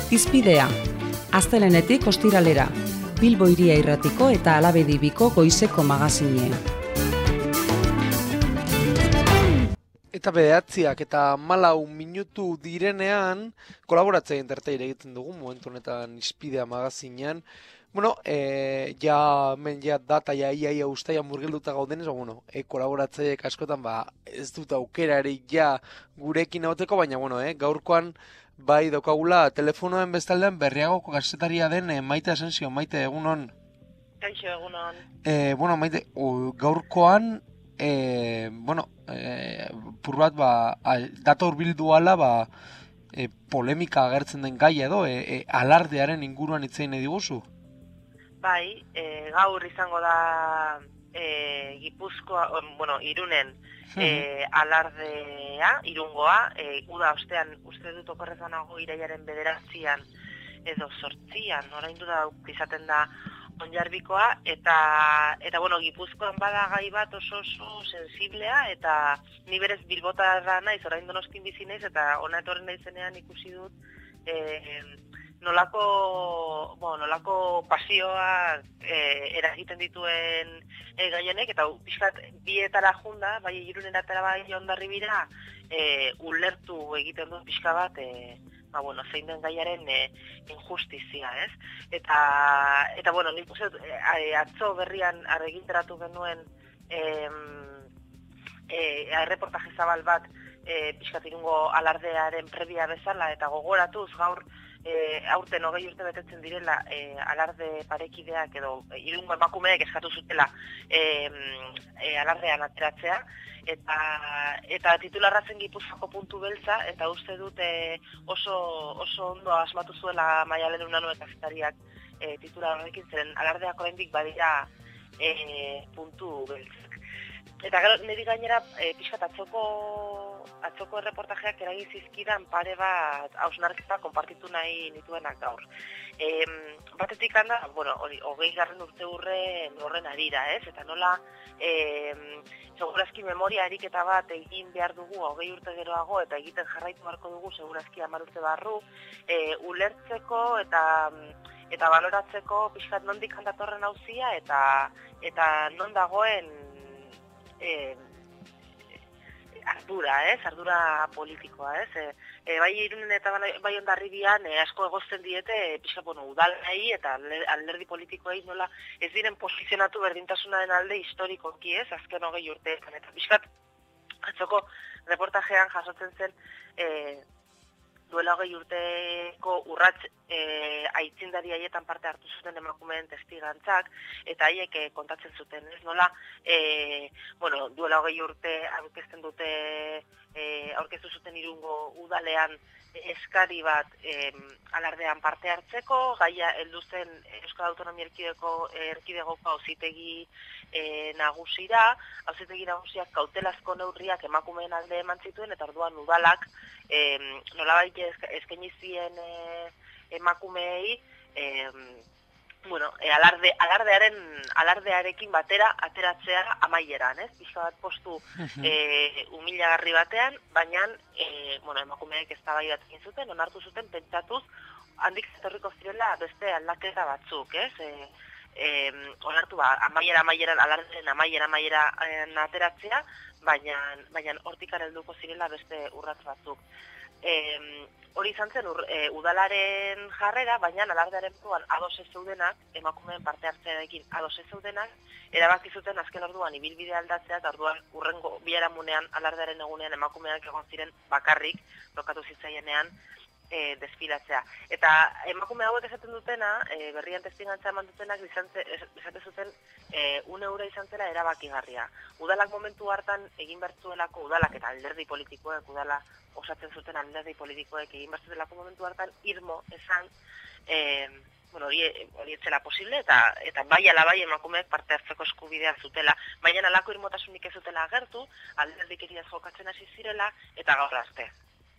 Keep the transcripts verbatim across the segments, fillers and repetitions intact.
Hizpidea, astelehenetik ostiralera, Bilbo Hiria Irratiko eta Alabedibiko goizeko magazinean. Eta bederatziak eta malau minutu direnean kolaboratzea interteire egiten dugu momentu honetan Hizpidea magazinean. Bueno, e, ja men ja data ja ia ia ustaia murgilduta gaudenez, bueno, e, kolaboratzaileek askotan ba ez dut aukerarik ja gurekin egoteko, baina bueno, eh, gaurkoan bai daukagula telefonoen bestaldean Berriagoko kazetaria den e, Maite Asensio. Maite, egunon. Kaixo, egunon. Eh, bueno, Maite, u, gaurkoan e, bueno, e, pur bat ba data hurbildu ala ba e, polemika agertzen den gai edo e, e, alardearen inguruan hitz egin diguzu. Bai, e, gaur izango da e, Gipuzkoa, bueno, Irunen e, alardea, Irungoa, e, uda ostean, uste dut okorrezanago iraiaren bederatzian edo sortzian, oraindu da izaten da Onjarbikoa, eta, eta bueno, Gipuzkoan bada gai bat oso oso sensiblea, eta ni berez bilbotarra naiz, orain Donostin bizi naiz, eta ona etorri naizenean ikusi dut, e, nolako, bueno, nolako pasioa e, eragiten dituen e, gaienek, eta pixkat bietara junda, bai Iruneratara bai Hondarribira, e, ulertu egiten dut pixka bat, e, ba, bueno, zein den gaiaren e, injustizia, ez? Eta, eta bueno, nik uste, e, atzo berrian arreginteratu genuen e, e, erreportaje zabal bat e, pixkat Irungo alardearen prebia bezala, eta gogoratuz gaur E, aurten hogei urte betetzen direla e, alarde parekideak edo e, Irungo emakumeek eskatu zutela e, e, alardean ateratzea, eta, eta titularra zen Gipuzkoako puntu beltza, eta uste dut e, oso, oso ondo asmatu zuela Maialen Unanue kazetariak e, titular horrekin, zeren alardeak oraindik badira e, puntu beltzak. Eta gero, niri gainera, e, pixkat atzoko, atzoko erreportajeak eragin zizkidan pare bat hausnarketa konpartitu nahi nituenak gaur. E, batetik handa, bueno, hogei garren urte urren horren arira, ez? Eta nola, e, segurazki memoria ariketa bat egin behar dugu hogei urte geroago, eta egiten jarraitu beharko dugu segurazki hamar urte barru, e, ulertzeko eta eta baloratzeko pixkat nondik handatorren auzia, eta, eta non dagoen E, ardura, ez? Ardura politikoa, ez? E, e, bai Irunen eta bai Hondarribian e, asko egozten diete, e, pixka, bueno, udalei eta alderdi politikoei nola ez diren posizionatu berdintasunaren alde historikoki, ez? Azken hogei urteetan, eta pixkat atzoko reportajean jasotzen zen e, duela hogei urteko urrats e, aitzindari haietan parte hartu zuten emakumeen testigantzak, eta haiek e, kontatzen zuten, ez nola, e, bueno, duela hogei urte aurkezten dute, e, aurkeztu zuten Irungo udalean eskari bat e, alardean parte hartzeko, gaia heldu zen Euskal Autonomia Erkidegoko erkidegoko auzitegi e, nagusira, auzitegi nagusiak kautelazko neurriak emakumeen alde eman zituen, eta orduan udalak e, nolabait eskaini zien e, emakumeei e, bueno, e, alarde, alardearen, alardearekin batera ateratzea amaieran, ez? Pixka bat postu e, humilagarri batean, baina e, bueno, emakumeek eztabaida egin zuten, onartu zuten pentsatuz handik zetorriko zirela beste aldaketa batzuk, ez? E, e, onartu ba, amaiera amaieran, alardearen amaiera amaieran ateratzea, baina baina hortik helduko zirela beste urrats batzuk. E, hori izan zen ur, e, udalaren jarrera, baina alardearen buruan ados ez zeudenak, emakumeen parte hartzearekin ados ez zeudenak, erabaki zuten azken orduan ibilbide aldatzea, eta orduan urrengo biharamunean alardearen egunean emakumeak egon ziren bakarrik, lokatu zitzaienean e, desfilatzea. Eta emakume hauek esaten dutena, e, berrian testigantza eman dutenak, esaten zuten e, une eura izan zela erabakigarria. Udalak momentu hartan egin bertzuelako, udalak eta alderdi politikoek, udala osatzen zuten alderdi politikoek egin bertzuelako momentu hartan irmo esan, e, bueno, hori, hori etzela posible, eta, eta bai ala bai emakumeek parte hartzeko eskubidea zutela. Baina alako irmotasunik ez zutela agertu, alderdikeriaz jokatzen hasi zirela, eta gaur arte.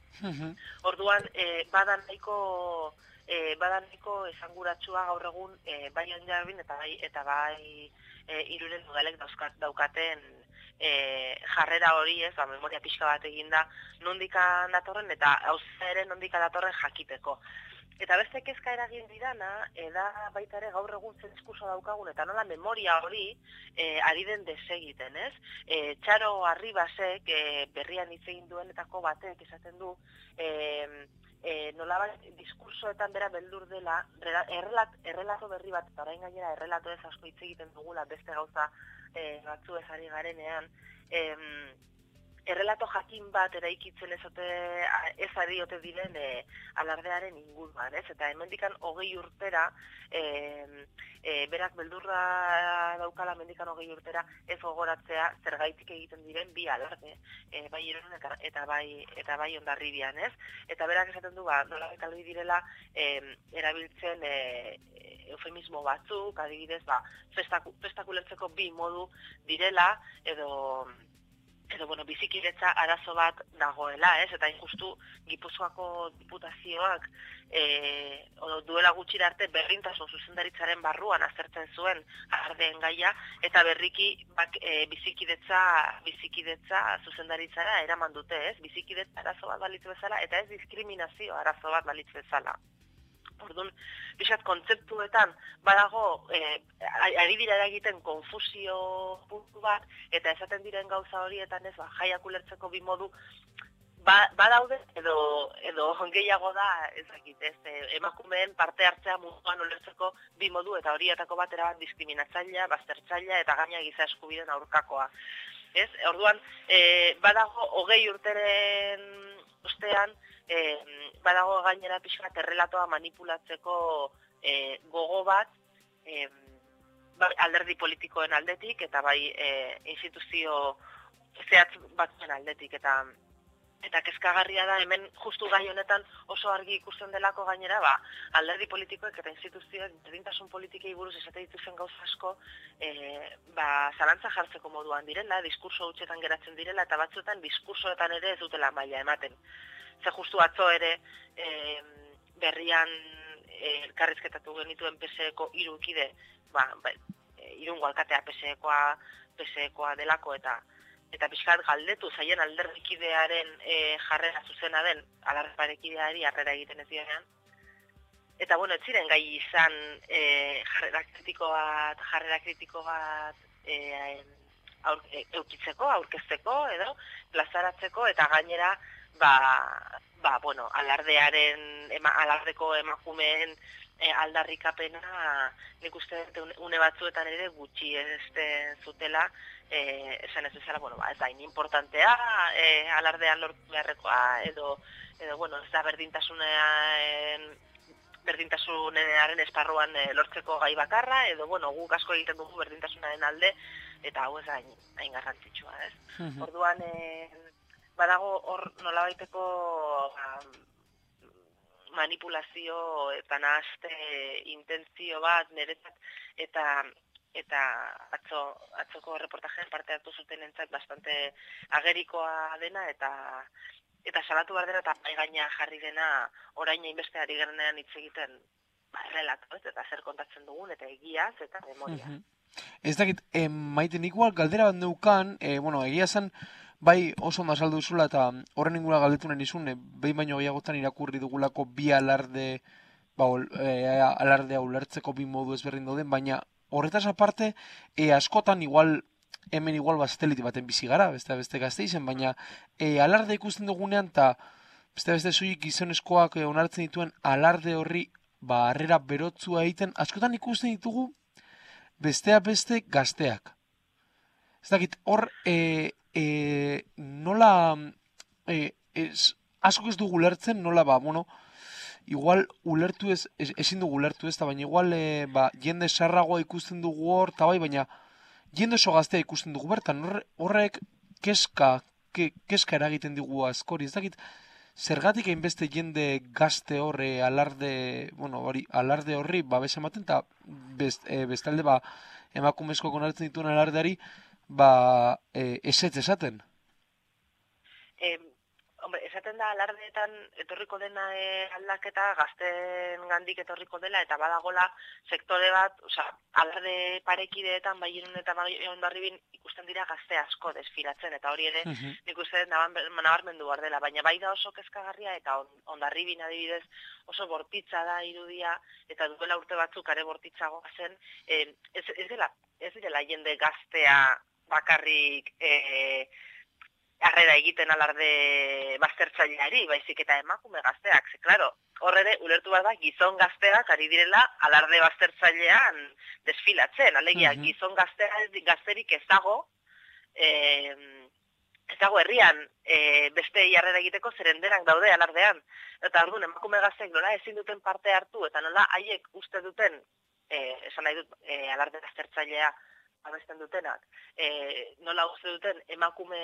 Orduan, e, badan nahiko e, badan nahiko esanguratsua gaur egun e, bai Hondarribin eta bai eta bai e, Irunen udalek dauzkat, daukaten e, jarrera hori, ez, ba, memoria pixka bat eginda nondikan datorren eta hauza ere nondikan datorren jakiteko. Eta beste kezka eragin didana, eda baita ere gaur egun zen diskurso daukagun, eta nola memoria hori e, ari den desegiten, ez? E, Txaro Arribasek, e, berrian hitz egin duenetako batek esaten du, e, e, nola diskursoetan bera beldur dela, errelat, errelato berri bat, eta orain gainera errelato ez asko hitz egiten dugula beste gauza e, batzu ez ari garenean, e, errelato jakin bat eraikitzen ezote ez ari ote diren e, alardearen inguruan, ez? Eta hemendikan hogei urtera, e, e, berak beldurra daukala hemendikan hogei urtera ez gogoratzea zergaitik egiten diren bi alarde, e, bai Irunen eta, eta bai eta bai Hondarribian, ez? Eta berak esaten du, ba, nola bekaloi direla e, erabiltzen e, eufemismo batzuk, adibidez, ba, festak, festakulertzeko bi modu direla, edo edo, bueno, bizikidetza arazo bat dagoela, ez? Eta injustu Gipuzkoako diputazioak e, odo, duela gutxira arte berdintasun zuzendaritzaren barruan aztertzen zuen alardeen gaia, eta berriki bak, e, bizikidetza, bizikidetza zuzendaritzara eraman dute, ez? Bizikidetza arazo bat balitz bezala, eta ez diskriminazio arazo bat balitz bezala. Orduan, bizat kontzeptuetan badago, eh, ari dira egiten konfusio puntu bat, eta esaten diren gauza horietan ez, ba, jaiak ulertzeko bi modu, ba, badaude, edo, edo gehiago da, ezakit, ez, emakumeen parte hartzea munduan ulertzeko bi modu, eta horietako bat erabat diskriminatzailea, baztertzailea, eta gaina giza eskubideen aurkakoa. Ez, orduan, eh, badago hogei urteren ostean, E, badago gainera pixka errelatoa manipulatzeko e, gogo bat e, bai, alderdi politikoen aldetik eta bai e, instituzio zehatz batzuen aldetik eta eta kezkagarria da hemen justu gai honetan oso argi ikusten delako gainera ba, alderdi politikoek eta instituzioek berdintasun politikei buruz esate dituzen gauza asko e, ba, zalantza jartzeko moduan direla, diskurso hutsetan geratzen direla eta batzuetan diskursoetan ere ez dutela maila ematen. Ze justu atzo ere e, berrian e, elkarrizketatu genituen P S Eko hiru kide, ba, ba, Irungo alkatea P S Ekoa, P S Ekoa delako eta eta pixkat galdetu zaien alderdikidearen e, jarrera zuzena den alarreparekideari harrera egiten ez dionean. Eta bueno, ez ziren gai izan e, jarrera kritiko bat, jarrera kritiko bat e, aur, e, eukitzeko, aurkezteko edo plazaratzeko eta gainera Ba, ba, bueno, alardearen, ema, alardeko emakumeen e, aldarrikapena nik uste une, une batzuetan ere gutxi ez zutela, e, esan ez bezala, bueno, ba, ez da importantea, e, alardean lortu beharrekoa, edo, edo, bueno, ez da berdintasunean, berdintasunaren esparruan e, lortzeko gai bakarra, edo, bueno, guk asko egiten dugu berdintasunaren alde, eta hau ez da hain, hain garrantzitsua, ez? Mm-hmm. Orduan, e, badago hor nolabaiteko um, manipulazio eta nahazte intentzio bat niretzat eta eta atzo, atzoko reportajean parte hartu zuten entzat bastante agerikoa dena eta eta salatu behar dena eta bai gaina jarri dena orain hainbeste ari gerenean hitz egiten ba, errelato, ez, eta zer kontatzen dugun eta egiaz eta memoria. Mm-hmm. Ez dakit, eh, maiten igual galdera bat neukan, eh, bueno, egia zen bai oso ondo azaldu duzula eta horren ingura galdetu nahi nizun, e, behin baino gehiagotan irakurri dugulako bi alarde, ba, e, alardea ulertzeko bi modu ezberdin dauden, baina horretaz aparte, e, askotan igual, hemen igual bazteliti baten bizi gara, beste beste Gasteizen, baina e, alarde ikusten dugunean eta beste beste zuik gizonezkoak e, onartzen dituen alarde horri, ba, harrera berotzua egiten, askotan ikusten ditugu bestea beste gazteak. Ez dakit, hor, e, E, nola e, ez, asko ez dugu ulertzen, nola ba, bueno, igual ulertu ez, ez ezin dugu ulertu ez, baina igual e, ba, jende sarragoa ikusten dugu hor, eta bai, baina jende oso gaztea ikusten dugu bertan, horrek keska, ke, keska eragiten digu askori, ez dakit, zergatik hainbeste jende gazte horre alarde, bueno, hori, alarde horri, ba, bezamaten, eta best, e, bestalde, ba, emakumezko konartzen dituen alardeari, ba, e, esetz esaten? E, hombre, esaten da alardeetan etorriko dena e, aldaketa gazten gandik etorriko dela, eta badagola sektore bat, osea, alarde parekideetan, bai Irun eta bai Hondarribin ikusten dira gazte asko desfilatzen, eta hori ere nik uste nabarmendu behar dela, baina bai da oso kezkagarria, eta Hondarribin adibidez oso bortitza da irudia, eta duela urte batzuk are bortitzagoa zen, e, ez, ez dela, ez dela jende gaztea bakarrik e, harrera egiten alarde baztertzaileari, baizik eta emakume gazteak, ze, klaro, hor ere, ulertu bat da, gizon gazteak ari direla alarde baztertzailean desfilatzen, alegia, uh-huh. gizon gaztea, gazterik ez dago, eh, ez dago herrian e, beste harrera egiteko zerendenak daude alardean, eta orduan emakume gazteek nola ezin duten parte hartu, eta nola haiek uste duten, eh, esan nahi dut, e, alarde baztertzailea, abesten dutenak, e, nola uste duten emakume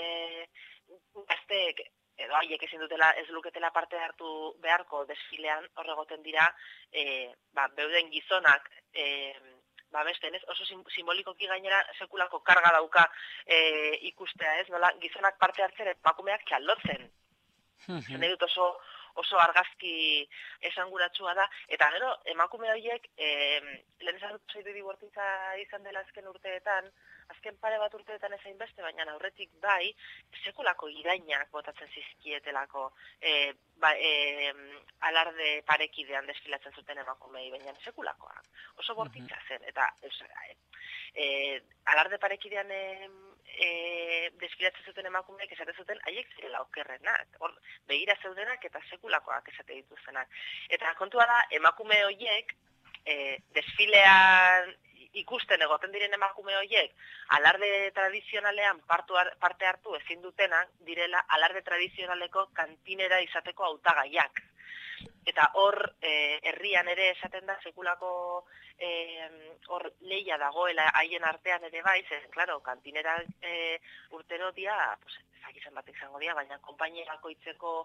gazteek, edo haiek ezin dutela, ez luketela parte hartu beharko desfilean horregoten dira, e, ba, beuden gizonak, e, ba, besten ez, oso simbolikoki gainera sekulako karga dauka e, ikustea ez, nola gizonak parte hartzen emakumeak txaldotzen. Zer nahi dut oso, oso argazki esanguratsua da, eta gero, emakume horiek, e, lehen esan dut zeitu dibortitza izan dela azken urteetan, azken pare bat urteetan ezain beste, baina aurretik bai, sekulako irainak botatzen zizkietelako e, ba, e, alarde parekidean desfilatzen zuten emakumei, baina sekulakoak. Oso bortitza zen, eta e, e, alarde parekidean e, e, desfilatzen zuten emakumeek esaten zuten, haiek zirela okerrenak, hor, begira zeudenak eta sekulakoak esate dituztenak. Eta kontua da, emakume horiek, e, desfilean ikusten egoten diren emakume horiek alarde tradizionalean parte hartu ezin dutenak direla alarde tradizionaleko kantinera izateko hautagaiak. Eta hor eh, herrian ere esaten da sekulako eh, hor leia dagoela haien artean ere bai, zen, klaro, kantinera eh, urtero dia, pues, ezakizan bat izango dia, baina konpainierako itzeko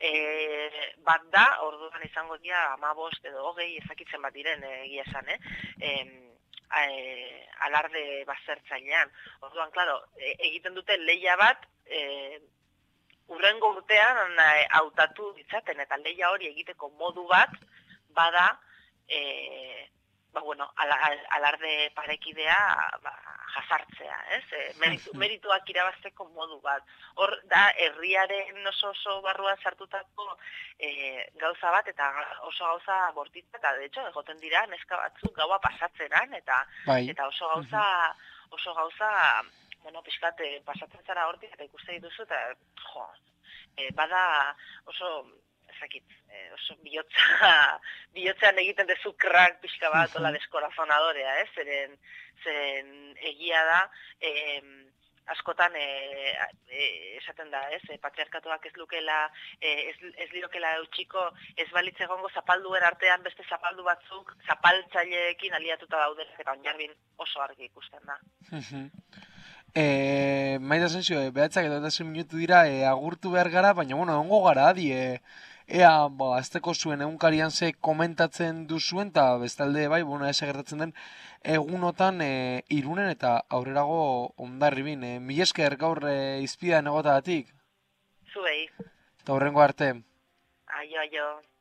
eh, bat da, orduan izango dia hamabost edo hogei ezakitzen bat diren egia esan, eh? eh E, alarde baztertzailean. Orduan, klaro, e, egiten dute leia bat, e, urrengo urtean e, hautatu ditzaten, eta leia hori egiteko modu bat, bada, e, ba, bueno, ala, alarde parekidea ba, jasartzea, ez? E, meritu, merituak irabazteko modu bat. Hor da, herriaren oso oso barruan sartutako e, gauza bat, eta oso gauza bortitza, eta de hecho, egoten dira, neska batzuk gaua pasatzenan, eta, bai. eta oso gauza, oso gauza, bueno, pixkat, pasatzen zara hortik, eta ikuste dituzu, eta, jo, e, bada oso, ezakit, e, oso bihotza, bihotzean egiten dezu krak pixka bat, ola deskorazonadorea, ez? Zeren, zeren egia da, e, askotan e, e, esaten da, ez? E, patriarkatuak ez lukela, e, ez, ez lirokela eutxiko, ez balitz egongo zapalduen artean beste zapaldu batzuk, zapaltzaileekin aliatuta daudenak, eta Honjarbin oso argi ikusten da. E, Maida Asensio, behatzak edo eta minutu dira e, agurtu behar gara, baina bueno, ongo gara, adi, e, ea, ba, azteko zuen egunkarian ze komentatzen duzuen, eta bestalde, bai, bueno, ez gertatzen den, egunotan e, Irunen eta aurrerago Hondarribin. E, mil esker gaur e, izpidean egotagatik. Zuei. Eta horrengo arte. Aio, aio.